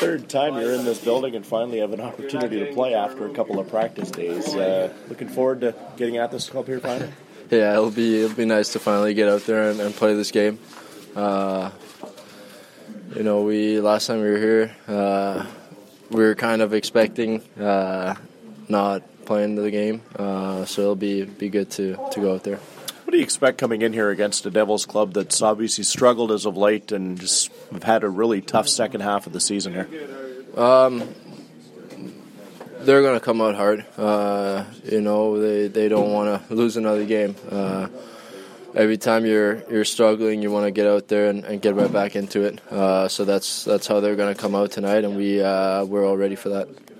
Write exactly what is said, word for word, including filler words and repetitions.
third time you're in this building and finally have an opportunity to play after a couple of practice days. Uh, looking forward to getting at this Club here finally? Yeah, it'll be it'll be nice to finally get out there and, and play this game. Uh, you know, we last time we were here, uh, we were kind of expecting uh, not playing the game, uh, so it'll be be good to, to go out there. What do you expect coming in here against a Devils club that's obviously struggled as of late and just have had a really tough second half of the season here? Um, they're going to come out hard. Uh, you know, they, they don't want to lose another game. Uh, every time you're you're struggling, you want to get out there and, and get right back into it. Uh, so that's that's how they're going to come out tonight, and we uh, we're all ready for that.